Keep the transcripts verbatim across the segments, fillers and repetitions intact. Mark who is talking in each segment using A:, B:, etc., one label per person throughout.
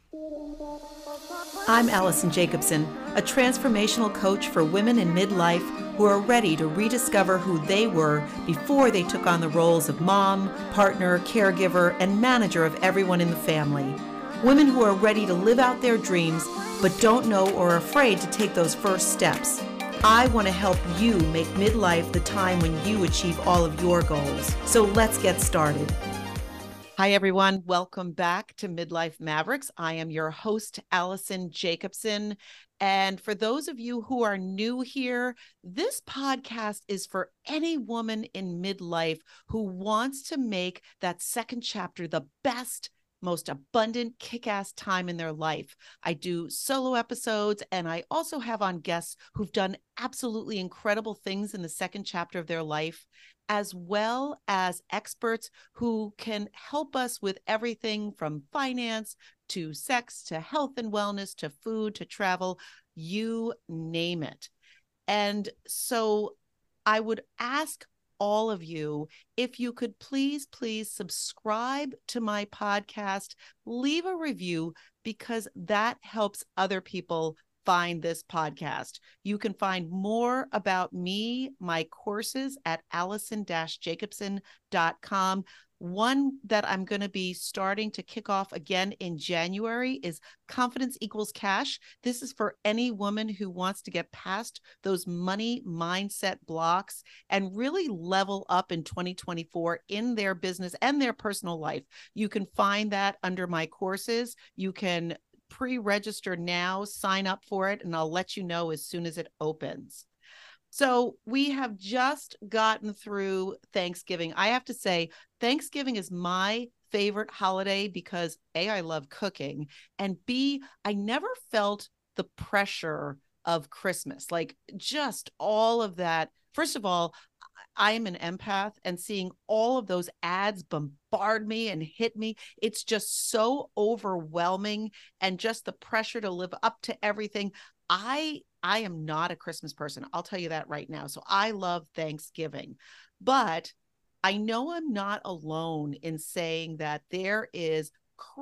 A: I'm Allison Jacobson, a transformational coach for women in midlife who are ready to rediscover who they were before they took on the roles of mom, partner, caregiver, and manager of everyone in the family. Women who are ready to live out their dreams but don't know or are afraid to take those first steps. I want to help you make midlife the time when you achieve all of your goals. So let's get started. Hi, everyone. Welcome back to Midlife Mavericks. I am your host, Allison Jacobson. And for those of you who are new here, this podcast is for any woman in midlife who wants to make that second chapter the best, most abundant, kick-ass time in their life. I do solo episodes, and I also have on guests who've done absolutely incredible things in the second chapter of their life, as well as experts who can help us with everything from finance to sex to health and wellness to food to travel, you name it. And so I would ask all of you, if you could please, please subscribe to my podcast, leave a review, because that helps other people find this podcast. You can find more about me, my courses at allison dash jacobson dot com. One that I'm going to be starting to kick off again in January is Confidence Equals Cash. This is for any woman who wants to get past those money mindset blocks and really level up in twenty twenty-four in their business and their personal life. You can find that under my courses. You can pre-register now, sign up for it, and I'll let you know as soon as it opens. So we have just gotten through Thanksgiving. I have to say, Thanksgiving is my favorite holiday because A, I love cooking, and B, I never felt the pressure of Christmas, like just all of that. First of all, I am an empath, and seeing all of those ads bombard me and hit me, it's just so overwhelming, and just the pressure to live up to everything. I I am not a Christmas person. I'll tell you that right now. So I love Thanksgiving, but I know I'm not alone in saying that there is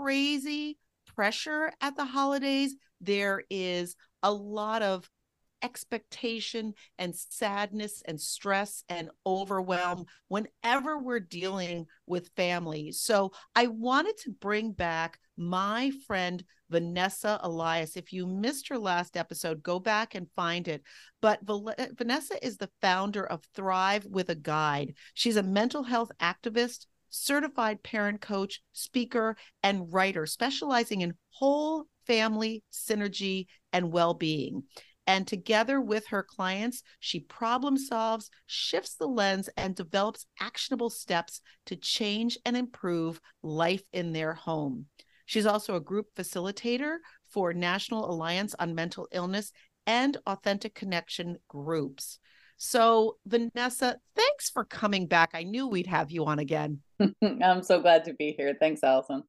A: crazy pressure at the holidays. There is a lot of expectation and sadness and stress and overwhelm whenever we're dealing with family. So I wanted to bring back my friend Vanessa Elias. If you missed her last episode, go back and find it. But Vanessa is the founder of Thrive with a Guide. She's a mental health activist, certified parent coach, speaker, and writer, specializing in whole family synergy and well-being. And together with her clients, she problem solves, shifts the lens, and develops actionable steps to change and improve life in their home. She's also a group facilitator for National Alliance on Mental Illness and Authentic Connection groups. So, Vanessa, thanks for coming back. I knew we'd have you on again.
B: I'm so glad to be here. Thanks, Allison.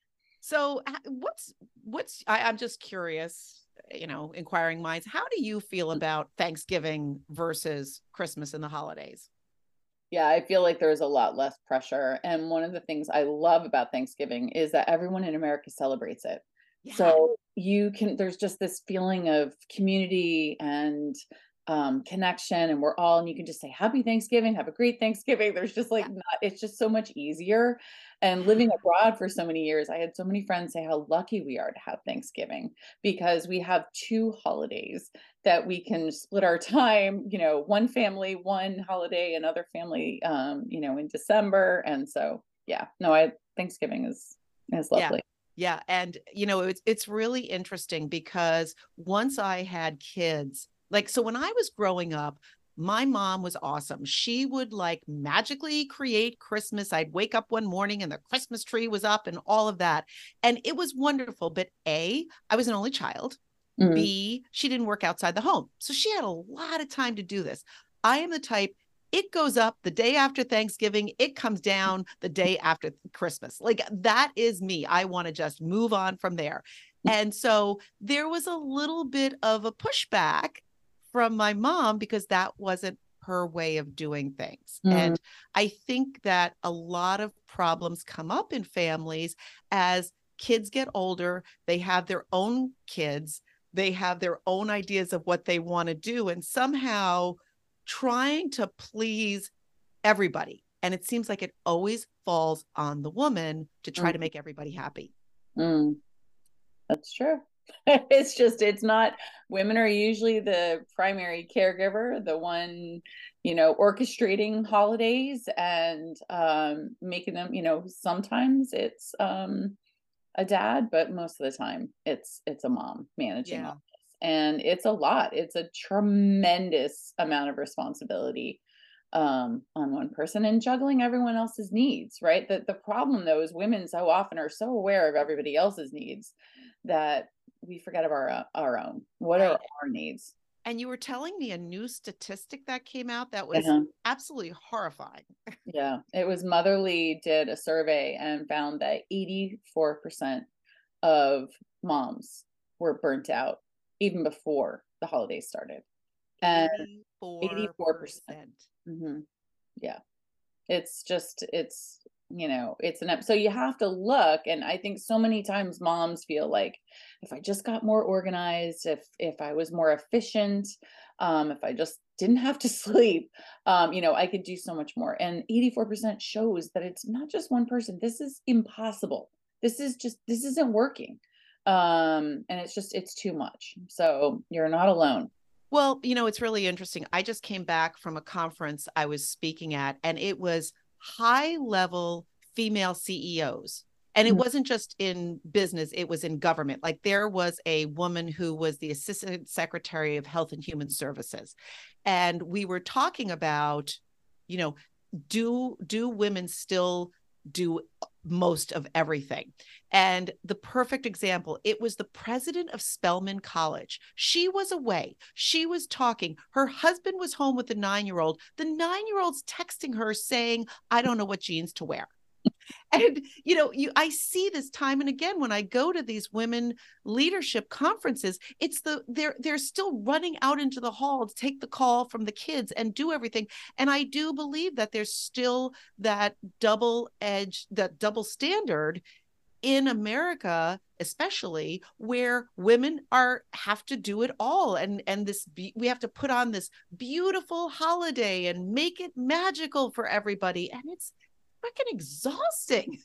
A: So what's, what's, I, I'm just curious, you know, inquiring minds, how do you feel about Thanksgiving versus Christmas and the holidays?
B: Yeah, I feel like there's a lot less pressure. And one of the things I love about Thanksgiving is that everyone in America celebrates it. Yeah. So you can, there's just this feeling of community and um, connection, and we're all, and you can just say, happy Thanksgiving, have a great Thanksgiving. There's just like, yeah. not, it's just so much easier. And living abroad for so many years, I had so many friends say how lucky we are to have Thanksgiving, because we have two holidays that we can split our time, you know, one family, one holiday, another family, um, you know, in December. And so, yeah, no, I, Thanksgiving is, is lovely.
A: Yeah. Yeah. And, you know, it's, it's really interesting because once I had kids, like, so when I was growing up, my mom was awesome. She would like magically create Christmas. I'd wake up one morning and the Christmas tree was up and all of that. And it was wonderful. But A, I was an only child. Mm-hmm. B, she didn't work outside the home. So she had a lot of time to do this. I am the type, it goes up the day after Thanksgiving, it comes down the day after Christmas. Like, that is me. I want to just move on from there. And so there was a little bit of a pushback from my mom because that wasn't her way of doing things. Mm. And I think that a lot of problems come up in families as kids get older, they have their own kids, they have their own ideas of what they want to do, and somehow trying to please everybody. And it seems like it always falls on the woman to try
B: mm,
A: to make everybody happy.
B: mm, that's true. It's just, it's not, women are usually the primary caregiver, the one, you know, orchestrating holidays and um, making them, you know, sometimes it's um, a dad, but most of the time it's, it's a mom managing
A: Yeah.
B: all this. And it's a lot. It's a tremendous amount of responsibility um, on one person and juggling everyone else's needs, right? The, the problem though is women so often are so aware of everybody else's needs that we forget of our, uh, our own. What are
A: Right.
B: our needs?
A: And you were telling me a new statistic that came out that was
B: Yeah.
A: absolutely horrifying.
B: Yeah. It was Motherly did a survey and found that eighty-four percent of moms were burnt out even before the holidays started. And eighty-four percent. Mm-hmm. Yeah. It's just, it's, you know, it's an, so you have to look. And I think so many times moms feel like if I just got more organized, if, if I was more efficient, um, if I just didn't have to sleep, um, you know, I could do so much more. And eighty-four percent shows that it's not just one person. This is impossible. This is just, this isn't working. Um, and it's just, it's too much. So you're not alone.
A: Well, you know, it's really interesting. I just came back from a conference I was speaking at, and it was high level female C E Os. And it wasn't just in business, it was in government. Like there was a woman who was the Assistant Secretary of Health and Human Services. And we were talking about, you know, do do women still do most of everything? And the perfect example, it was the president of Spelman College. She was away. She was talking. Her husband was home with the nine-year-old. The nine-year-old's texting her saying, I don't know what jeans to wear. And, you know, you, I see this time and again when I go to these women leadership conferences, it's the, they're, they're still running out into the hall to take the call from the kids and do everything. And I do believe that there's still that double edge, that double standard in America, especially where women are have to do it all. And, and this, be, we have to put on this beautiful holiday and make it magical for everybody. And it's freaking exhausting.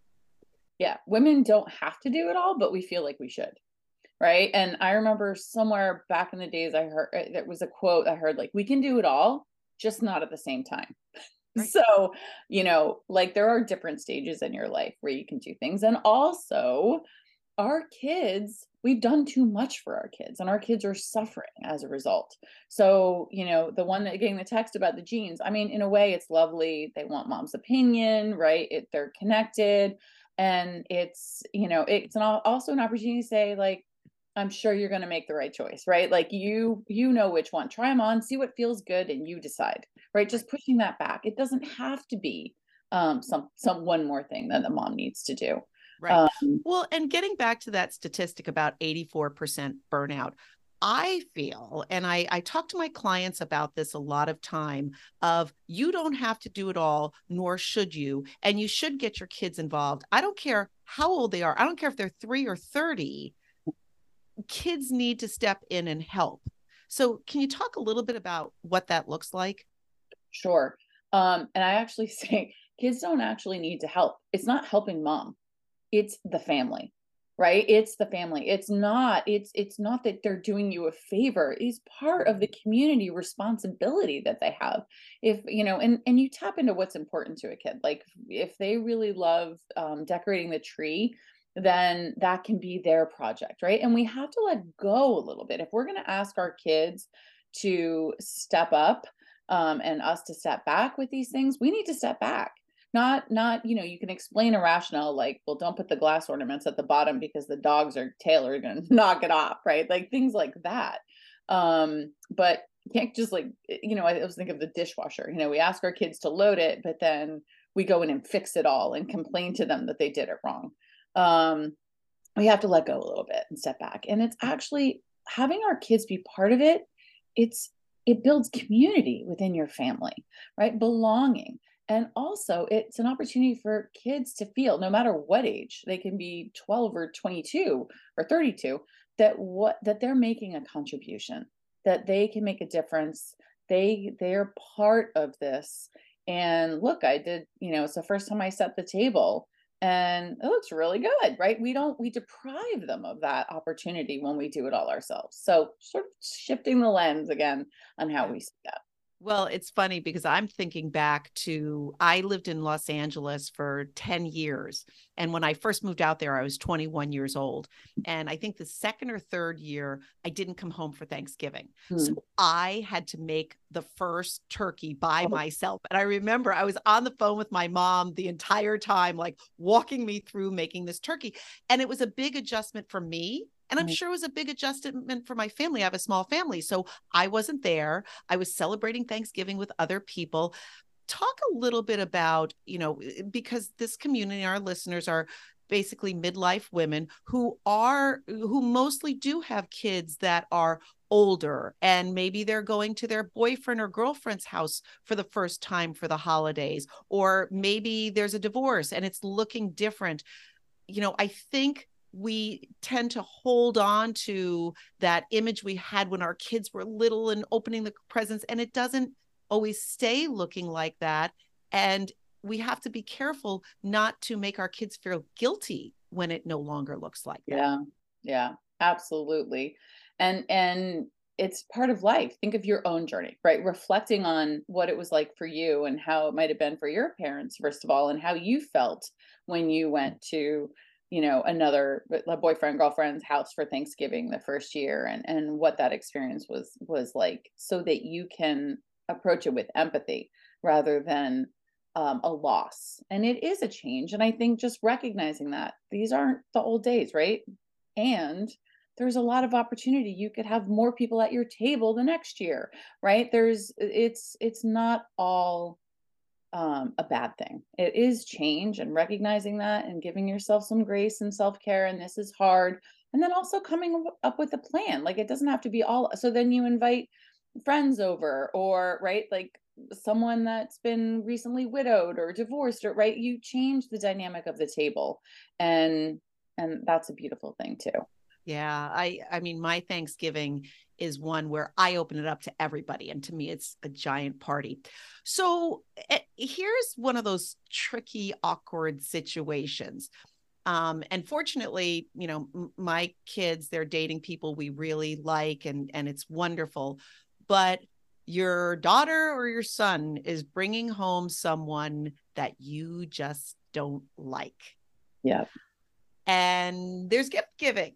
B: Yeah, women don't have to do it all, but we feel like we should. Right. And I remember somewhere back in the days, I heard there was a quote I heard like, we can do it all, just not at the same time. Right. So, you know, like there are different stages in your life where you can do things. And also, our kids, we've done too much for our kids and our kids are suffering as a result. So, you know, the one that getting the text about the jeans, I mean, in a way it's lovely. They want mom's opinion, right? It, they're connected. And it's, you know, it's an, also an opportunity to say like, I'm sure you're going to make the right choice, right? Like you, you know which one, try them on, see what feels good and you decide, right? Just pushing that back. It doesn't have to be um, some, some one more thing that the mom needs to do.
A: Right.
B: Um,
A: well, and getting back to that statistic about eighty-four percent burnout, I feel, and I, I talk to my clients about this a lot of time, of you don't have to do it all, nor should you. And you should get your kids involved. I don't care how old they are. I don't care if they're three or thirty. Kids need to step in and help. So can you talk a little bit about what that looks like?
B: Sure. Um, and I actually say kids don't actually need to help. It's not helping mom. It's the family, right? It's the family. It's not, it's, it's not that they're doing you a favor. It's part of the community responsibility that they have. If, you know, and, and you tap into what's important to a kid. Like if they really love um, decorating the tree, then that can be their project, right? And we have to let go a little bit. If we're going to ask our kids to step up um, and us to step back with these things, we need to step back. Not, not, you know, you can explain a rationale like, well, don't put the glass ornaments at the bottom because the dogs or tail are going to knock it off, right? Like things like that. Um, but you can't just like, you know, I was thinking of the dishwasher. You know, we ask our kids to load it, but then we go in and fix it all and complain to them that they did it wrong. Um, we have to let go a little bit and step back. And it's actually having our kids be part of it. It's, it builds community within your family, right? Belonging. And also, it's an opportunity for kids to feel, no matter what age, they can be twelve or twenty-two or thirty-two, that what that they're making a contribution, that they can make a difference. They they're part of this. And look, I did, you know, it's the first time I set the table and it looks really good, right? We don't we deprive them of that opportunity when we do it all ourselves. So sort of shifting the lens again on how
A: Yeah.
B: we see that.
A: Well, it's funny because I'm thinking back to I lived in Los Angeles for ten years. And when I first moved out there, I was twenty-one years old. And I think the second or third year, I didn't come home for Thanksgiving.
B: Hmm.
A: So I had to make the first turkey by
B: Oh,
A: myself. And I remember I was on the phone with my mom the entire time, like walking me through making this turkey. And it was a big adjustment for me. And I'm
B: mhm.
A: sure it was a big adjustment for my family. I have a small family. So I wasn't there. I was celebrating Thanksgiving with other people. Talk a little bit about, you know, because this community, our listeners are basically midlife women who are, who mostly do have kids that are older and maybe they're going to their boyfriend or girlfriend's house for the first time for the holidays, or maybe there's a divorce and it's looking different. You know, I think we tend to hold on to that image we had when our kids were little and opening the presents, and it doesn't always stay looking like that. And we have to be careful not to make our kids feel guilty when it no longer looks like that.
B: Yeah. Yeah, absolutely. And and it's part of life. Think of your own journey, right? Reflecting on what it was like for you and how it might have been for your parents, first of all, and how you felt when you went to, you know, another a boyfriend, girlfriend's house for Thanksgiving the first year, and and what that experience was was like, so that you can approach it with empathy rather than um, a loss. And it is a change. And I think just recognizing that these aren't the old days, right? And there's a lot of opportunity. You could have more people at your table the next year, right? There's it's it's not all um, a bad thing. It is change, and recognizing that and giving yourself some grace and self-care. And this is hard. And then also coming up with a plan. Like, it doesn't have to be all. So then you invite friends over, or right, like someone that's been recently widowed or divorced, or right, you change the dynamic of the table. And and that's a beautiful thing too.
A: Yeah, I I mean my Thanksgiving is one where I open it up to everybody, and to me it's a giant party. So eh, here's one of those tricky awkward situations. Um and fortunately, you know, m- my kids, they're dating people we really like, and and it's wonderful. But your daughter or your son is bringing home someone that you just don't like.
B: Yeah.
A: And there's gift giving.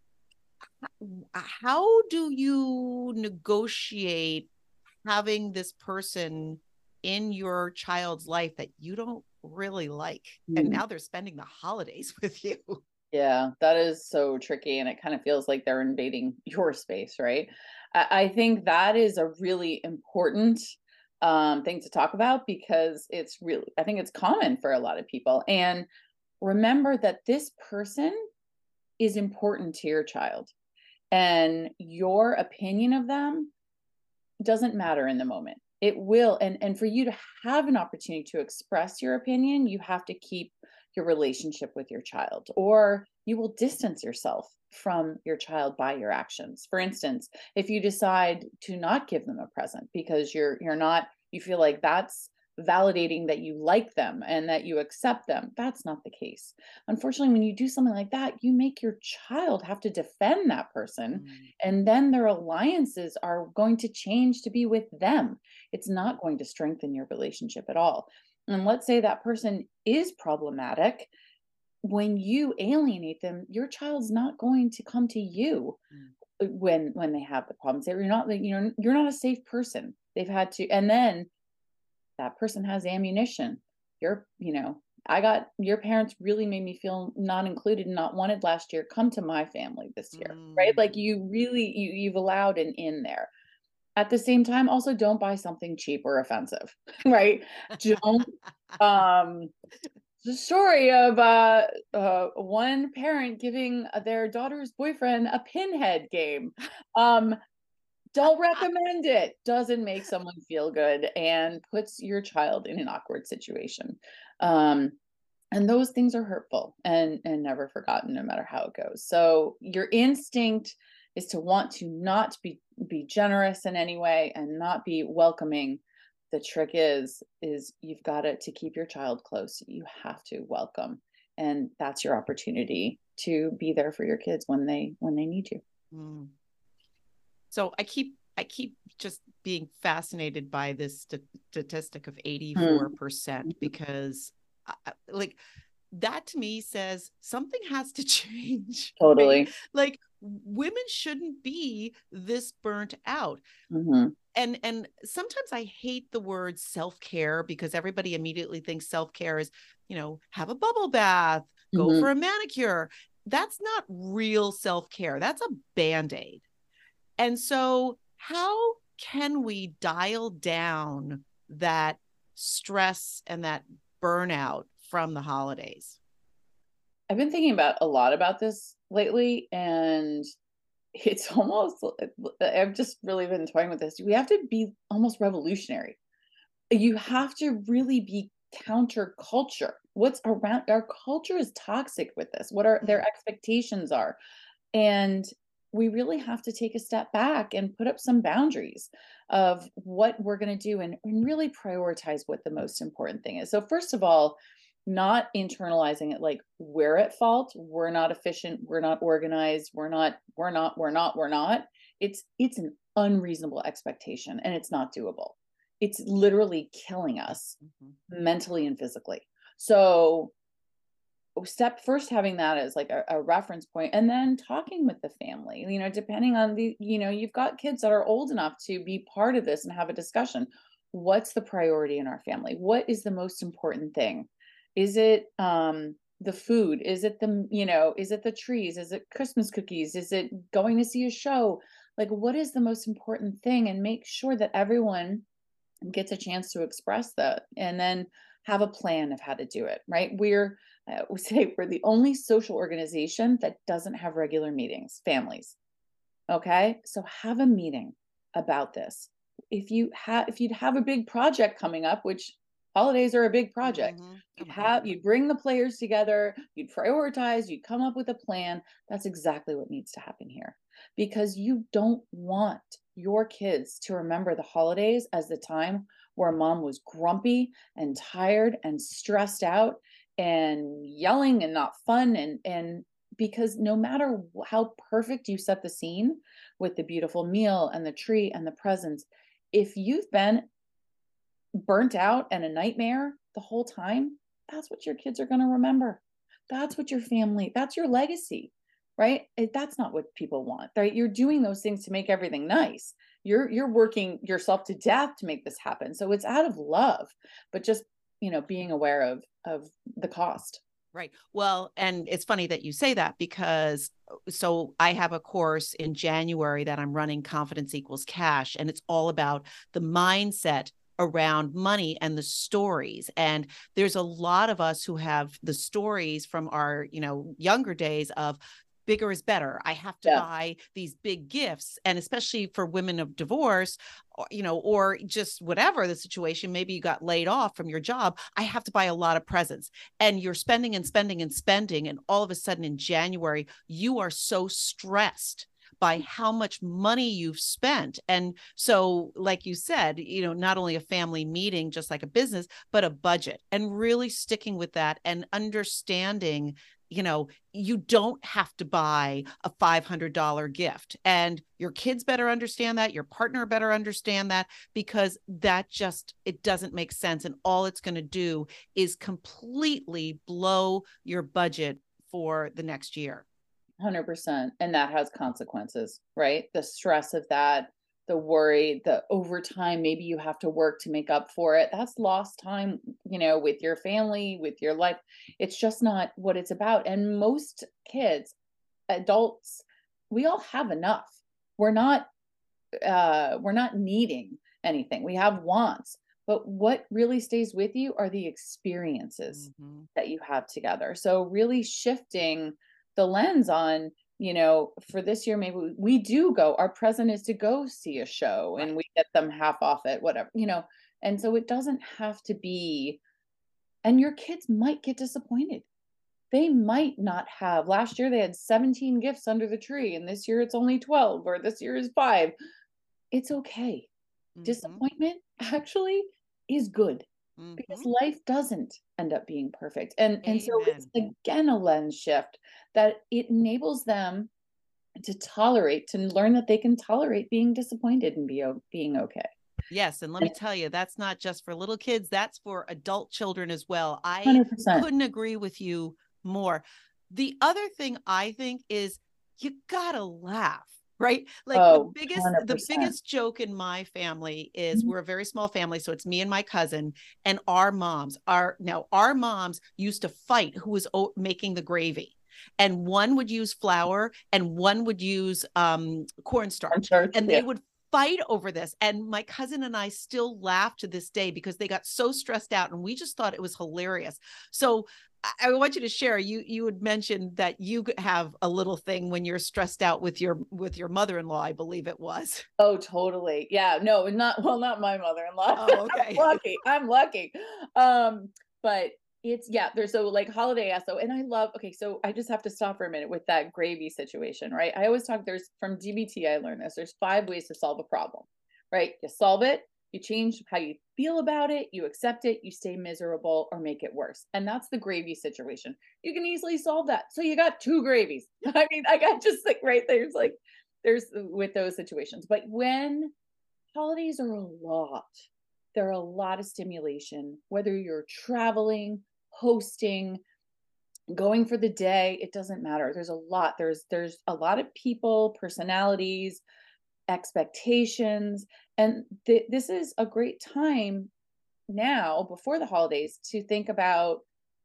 A: How do you negotiate having this person in your child's life that you don't really like, and
B: Mm.
A: now they're spending the holidays with you?
B: Yeah, that is so tricky, and it kind of feels like they're invading your space, right? I, I think that is a really important um, thing to talk about, because it's really, I think it's common for a lot of people. And remember that this person is important to your child, and your opinion of them doesn't matter in the moment. It will, and and for you to have an opportunity to express your opinion, you have to keep your relationship with your child, or you will distance yourself from your child by your actions. For instance, if you decide to not give them a present because you're you're not, you feel like that's validating that you like them and that you accept them, that's not the case. Unfortunately, when you do something like that, you make your child have to defend that person,
A: Mm.
B: and then their alliances are going to change to be with them. It's not going to strengthen your relationship at all. And let's say that person is problematic. When you alienate them, your child's not going to come to you
A: Mm.
B: uh, when when they have the problems. You're not, like, you know, you're not a safe person. They've had to, and then that person has ammunition. You're, you know, I got, your parents really made me feel not included and not wanted last year. Come to my family this year, right? Like,
A: Mm.
B: you really, you you've allowed an in there. At the same time, also don't buy something cheap or offensive, right? Don't um the story of uh, uh one parent giving uh, their daughter's boyfriend a pinhead game. Um don't recommend it. Doesn't make someone feel good and puts your child in an awkward situation. Um, and those things are hurtful and and never forgotten, no matter how it goes. So your instinct is to want to not be be generous in any way and not be welcoming. The trick is is you've got to to keep your child close. You have to welcome, and that's your opportunity to be there for your kids when they when they need you.
A: Mm. So I keep I keep just being fascinated by this st- statistic of eighty-four percent
B: Mm.
A: because I, like that to me says something has to change.
B: Totally.
A: Right? Like women shouldn't be this burnt out.
B: Mm-hmm.
A: And and sometimes I hate the word self-care because everybody immediately thinks self-care is, you know, have a bubble bath, go
B: Mm-hmm.
A: for a manicure. That's not real self-care. That's a Band-Aid. And so how can we dial down that stress and that burnout from the holidays?
B: I've been thinking about a lot about this lately, and it's almost, I've just really been toying with this. We have to be almost revolutionary. You have to really be counterculture. What's around our culture is toxic with this, what are their expectations are. And we really have to take a step back and put up some boundaries of what we're going to do and, and really prioritize what the most important thing is. So, first of all, not internalizing it like we're at fault, we're not efficient, we're not organized, we're not, we're not, we're not, we're not. It's it's an unreasonable expectation and it's not doable. It's literally killing us
A: Mm-hmm.
B: mentally and physically. So step first, having that as like a, a reference point, and then talking with the family, you know, depending on the, you know, you've got kids that are old enough to be part of this and have a discussion. What's the priority in our family? What is the most important thing? Is it um the food? Is it the, you know, is it the trees? Is it Christmas cookies? Is it going to see a show? Like, what is the most important thing? And make sure that everyone gets a chance to express that, and then have a plan of how to do it, right? We're, uh, we say we're the only social organization that doesn't have regular meetings, families. Okay. So have a meeting about this. If you have, if you'd have a big project coming up, which holidays are a big project,
A: Mm-hmm.
B: you'd
A: Oh
B: have, you'd bring the players together, you'd prioritize, you'd come up with a plan. That's exactly what needs to happen here, because you don't want your kids to remember the holidays as the time where mom was grumpy and tired and stressed out and yelling and not fun, and and because no matter how perfect you set the scene with the beautiful meal and the tree and the presents, if you've been burnt out and a nightmare the whole time, that's what your kids are going to remember. That's what your family, that's your legacy, right? It- That's not what people want, right? You're doing those things to make everything nice. You're you're working yourself to death to make this happen. So it's out of love, but just, you know, being aware of of the cost.
A: Right. Well, and it's funny that you say that because so I have a course in January that I'm running, Confidence Equals Cash, and it's all about the mindset around money and the stories. And there's a lot of us who have the stories from our, you know, younger days of bigger is better. I have to
B: Yeah.
A: buy these big gifts. And especially for women of divorce, or, you know, or just whatever the situation, maybe you got laid off from your job. I have to buy a lot of presents, and you're spending and spending and spending. And all of a sudden in January, you are so stressed by how much money you've spent. And so, like you said, you know, not only a family meeting, just like a business, but a budget, and really sticking with that and understanding, you know, you don't have to buy a five hundred dollars gift, and your kids better understand that, your partner better understand that, because that just, it doesn't make sense. And all it's going to do is completely blow your budget for the next year.
B: one hundred percent. And that has consequences, right? The stress of that, the worry, the overtime, maybe you have to work to make up for it. That's lost time, you know, with your family, with your life. It's just not what it's about. And most kids, adults, we all have enough. We're not uh we're not needing anything. We have wants. But what really stays with you are the experiences
A: Mm-hmm.
B: that you have together. So really shifting the lens on you know, for this year, maybe we, we do go, our present is to go see a show
A: Right.
B: and we get them half off it, whatever, you know. And so it doesn't have to be, and your kids might get disappointed. They might not have, last year they had seventeen gifts under the tree and this year it's only twelve or this year is five. It's okay.
A: Mm-hmm.
B: Disappointment actually is good
A: Mm-hmm.
B: because life doesn't end up being perfect. And and so it's
A: Amen.
B: again a lens shift that it enables them to tolerate, to learn that they can tolerate being disappointed and be o- being okay.
A: Yes, and let
B: And
A: me tell you, that's not just for little kids, that's for adult children as well. I
B: one hundred percent.
A: couldn't agree with you more. The other thing I think is you gotta laugh, right? Like the
B: Oh,
A: biggest the
B: one hundred percent.
A: biggest joke in my family is we're a very small family, so it's me and my cousin and our moms. Our now our moms used to fight who was o- making the gravy. And one would use flour and one would use um, cornstarch.
B: Church,
A: And
B: yeah.
A: they would fight over this. And my cousin and I still laugh to this day because they got so stressed out and we just thought it was hilarious. So I want you to share. You you had mentioned that you have a little thing when you're stressed out with your with your mother-in-law, I believe it was.
B: Oh, totally. Yeah, no, not well, not my mother-in-law.
A: Oh,
B: I'm
A: okay.
B: lucky. I'm lucky. Um, but it's yeah, there's so like holiday eso, and I love okay, so I just have to stop for a minute with that gravy situation, right? I always talk there's from D B T I learned this. There's five ways to solve a problem, right? You solve it, you change how you feel about it, you accept it, you stay miserable or make it worse. And that's the gravy situation. You can easily solve that. So you got two gravies. I mean, I got just like right there's like there's with those situations. But when holidays are a lot, there are a lot of stimulation, whether you're traveling, hosting, going for the day, it doesn't matter. There's a lot. There's there's a lot of people, personalities, expectations, and th- this is a great time now before the holidays to think about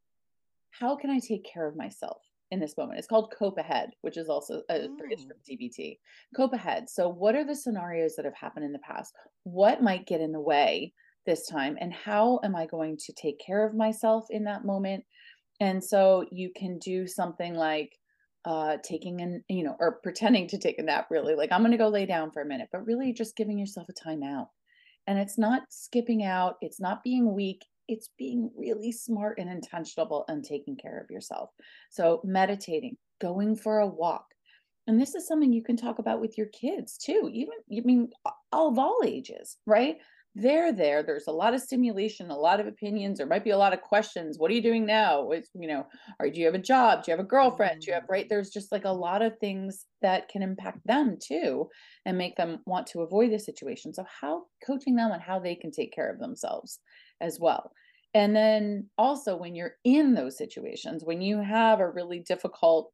B: how can I take care of myself in this moment? It's called Cope Ahead, which is also a phrase
A: Mm.
B: from D B T. Cope Ahead. So, what are the scenarios that have happened in the past? What might get in the way this time? And how am I going to take care of myself in that moment? And so, you can do something like uh taking an you know or pretending to take a nap, really like I'm going to go lay down for a minute, but really just giving yourself a timeout. And it's not skipping out, it's not being weak, it's being really smart and intentional and taking care of yourself. So, meditating, going for a walk. And this is something you can talk about with your kids too, even, I mean, a- of all ages, right? They're there. There's a lot of stimulation, a lot of opinions. There might be a lot of questions. What are you doing now? It's, you know, or do you have a job? Do you have a girlfriend? Do you have,
A: Mm.
B: right? There's just like a lot of things that can impact them too and make them want to avoid the situation. So how coaching them on how they can take care of themselves as well. And then also when you're in those situations, when you have a really difficult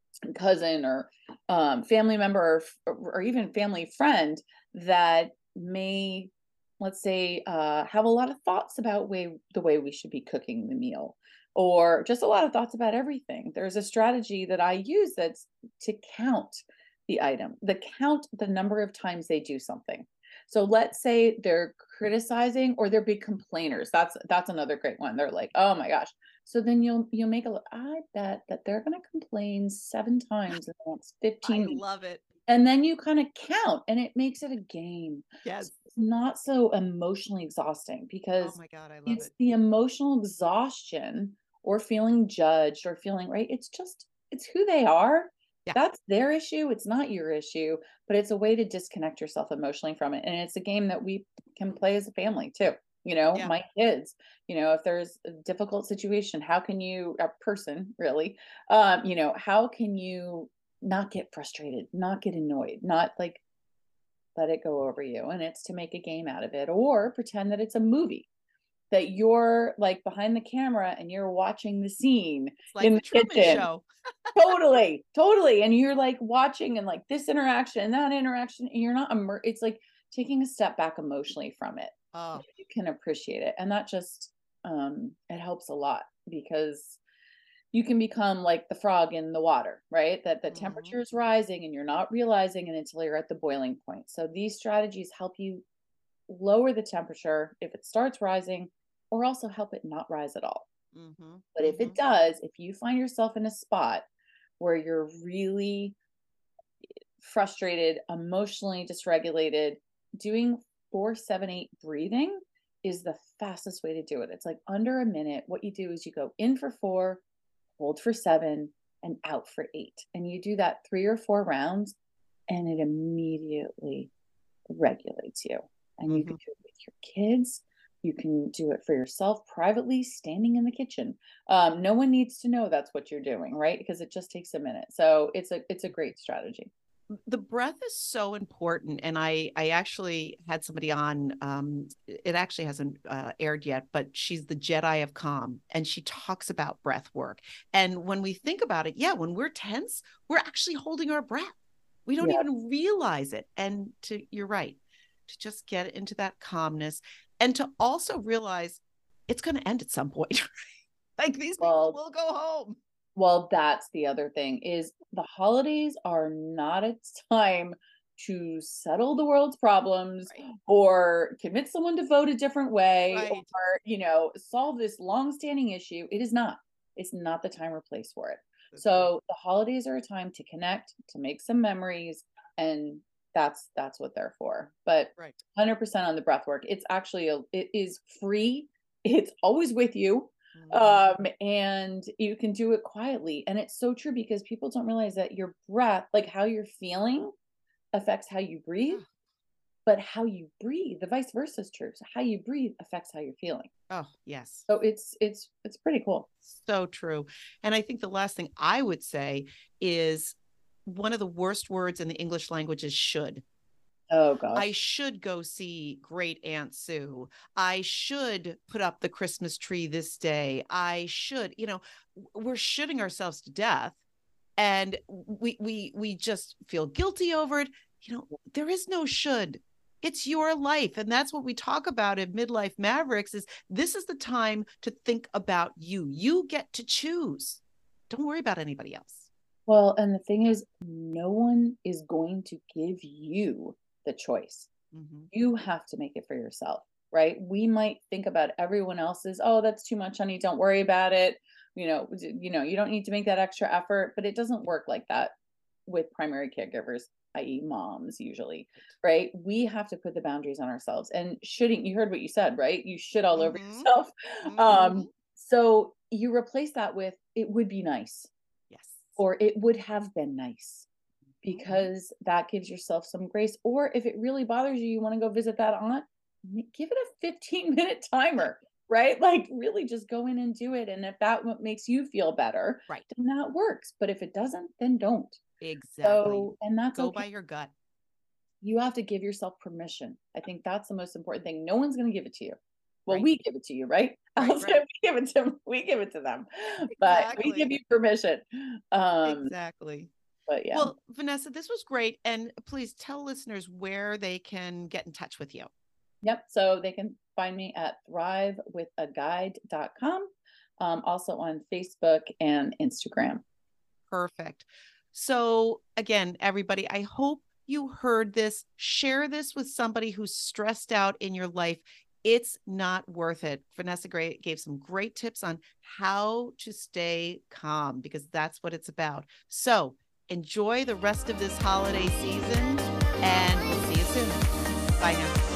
B: cousin or um, family member or, or even family friend that may, let's say, uh, have a lot of thoughts about way the way we should be cooking the meal, or just a lot of thoughts about everything. There's a strategy that I use that's to count the item, the count the number of times they do something. So let's say they're criticizing or they're big complainers. That's that's another great one. They're like, "Oh my gosh." So then you'll you'll make a l I bet that they're gonna complain seven times in the next
A: I
B: fifteen minutes.
A: love it.
B: And then you kinda count, and it makes it a game.
A: Yes.
B: So it's not so emotionally exhausting
A: Oh
B: because
A: my God, I love
B: it's
A: it.
B: the emotional exhaustion or feeling judged or feeling right? It's just it's who they are.
A: Yeah.
B: That's their issue, it's not your issue, but it's a way to disconnect yourself emotionally from it, and it's a game that we can play as a family too. You know,
A: Yeah.
B: my kids, you know, if there's a difficult situation, how can you a person really, um, you know, how can you not get frustrated, not get annoyed, not like let it go over you? And it's to make a game out of it or pretend that it's a movie that you're like behind the camera and you're watching the scene
A: It's like
B: in
A: the
B: the
A: Truman
B: kitchen.
A: Show.
B: Totally, totally. And you're like watching and like this interaction and that interaction, and you're not immer- it's like taking a step back emotionally from it.
A: Oh,
B: You can appreciate it. And that just um it helps a lot because you can become like the frog in the water, right? That the
A: mhm.
B: temperature is rising and you're not realizing it until you're at the boiling point. So these strategies help you lower the temperature if it starts rising, or also help it not rise at all.
A: Mhm.
B: But if it
A: Mhm.
B: does, if you find yourself in a spot where you're really frustrated, emotionally dysregulated, doing four, seven, eight breathing is the fastest way to do it. It's like under a minute. What you do is you go in for four, hold for seven, and out for eight. And you do that three or four rounds, and it immediately regulates you. And you
A: Mhm.
B: can do it with your kids. You can do it for yourself privately, standing in the kitchen. Um, no one needs to know that's what you're doing, right? Because it just takes a minute. So it's a it's a great strategy.
A: The breath is so important. And I, I actually had somebody on, um, it actually hasn't uh, aired yet, but she's the Jedi of Calm. And she talks about breath work. And when we think about it, yeah, when we're tense, we're actually holding our breath. We don't
B: Yeah.
A: even realize it. And to, you're right, to just get into that calmness and to also realize it's going to end at some point. Like these people
B: Well,
A: will go home.
B: Well, that's the other thing is the holidays are not a time to settle the world's problems
A: Right.
B: or convince someone to vote a different way
A: Right.
B: or, you know, solve this long-standing issue. It is not. It's not the time or place for it.
A: That's right.
B: So the holidays are a time to connect, to make some memories, and that's that's what they're for. But
A: Right.
B: one hundred percent on the breath work. It's actually a it is free. It's always with you.
A: Mhm.
B: Um, and you can do it quietly. And it's so true because people don't realize that your breath, like how you're feeling, affects how you breathe,
A: Oh,
B: but how you breathe, the vice versa is true. So how you breathe affects how you're feeling.
A: oh, yes.
B: So it's it's it's pretty cool.
A: So true. And I think the last thing I would say is one of the worst words in the English language is should.
B: Oh
A: I
B: gosh.
A: should go see Great Aunt Sue. I should put up the Christmas tree this day. I should, you know, we're shooting ourselves to death and we we we just feel guilty over it. You know, there is no should. It's your life. And that's what we talk about in Midlife Mavericks is this is the time to think about you. You get to choose. Don't worry about anybody else.
B: Well, and the thing is, no one is going to give you the choice.
A: Mm-hmm.
B: You have to make it for yourself, right? We might think about everyone else's, oh, that's too much, honey. Don't worry about it. You know, d- you know, you don't need to make that extra effort, but it doesn't work like that with primary caregivers, i e moms usually, right? We have to put the boundaries on ourselves and shouldn't, you heard what you said, right? You should all over
A: Mm-hmm.
B: yourself.
A: Mm-hmm.
B: Um, so you replace that with it would be nice
A: Yes.
B: or it would have been nice
A: Mhm.
B: because that gives yourself some grace. Or if it really bothers you, you want to go visit that aunt, m- give it a fifteen minute timer, right? Like really just go in and do it. And if that what makes you feel better,
A: Right.
B: then that works. But if it doesn't, then don't.
A: Exactly.
B: So, and that's
A: Go
B: okay.
A: by your gut.
B: You have to give yourself permission. I think that's the most important thing. No one's going to give it to you. Well,
A: Right.
B: we give it to you, right?
A: Right.
B: I'll say
A: Right.
B: we give it to we give it to them, but we give
A: Exactly.
B: you permission. Um,
A: Exactly.
B: but yeah.
A: Well, Vanessa, this was great. And please tell listeners where they can get in touch with you.
B: Yep. So they can find me at thrive with a guide dot com, um, also on Facebook and Instagram.
A: Perfect. So, again, everybody, I hope you heard this. Share this with somebody who's stressed out in your life. It's not worth it. Vanessa Gray gave some great tips on how to stay calm because that's what it's about. So, enjoy the rest of this holiday season and we'll see you soon. Bye now.